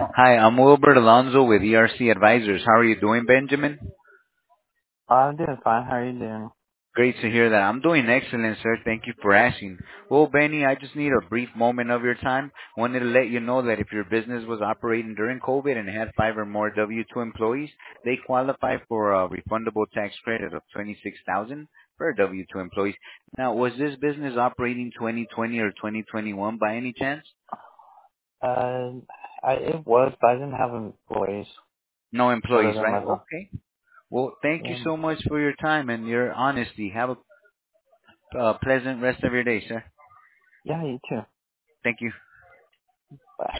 Hi, I'm Wilbert Alonso with ERC Advisors. How are you doing, Benjamin? I'm doing fine. How are you doing? Great to hear that. I'm doing excellent, sir. Thank you for asking. Well, Benny, I just need a brief moment of your time. Wanted to let you know that if your business was operating during COVID and had 5 or more W-2 employees, they qualify for a refundable tax credit of 26,000 per W-2 employees. Now, was this business operating 2020 or 2021 by any chance? Uh, it was, but I didn't have employees No other employees, than right? myself. Okay. Well, thank you Yeah, so much for your time and your honesty. Have a pleasant rest of your day, sir. yeah, you too. Thank you.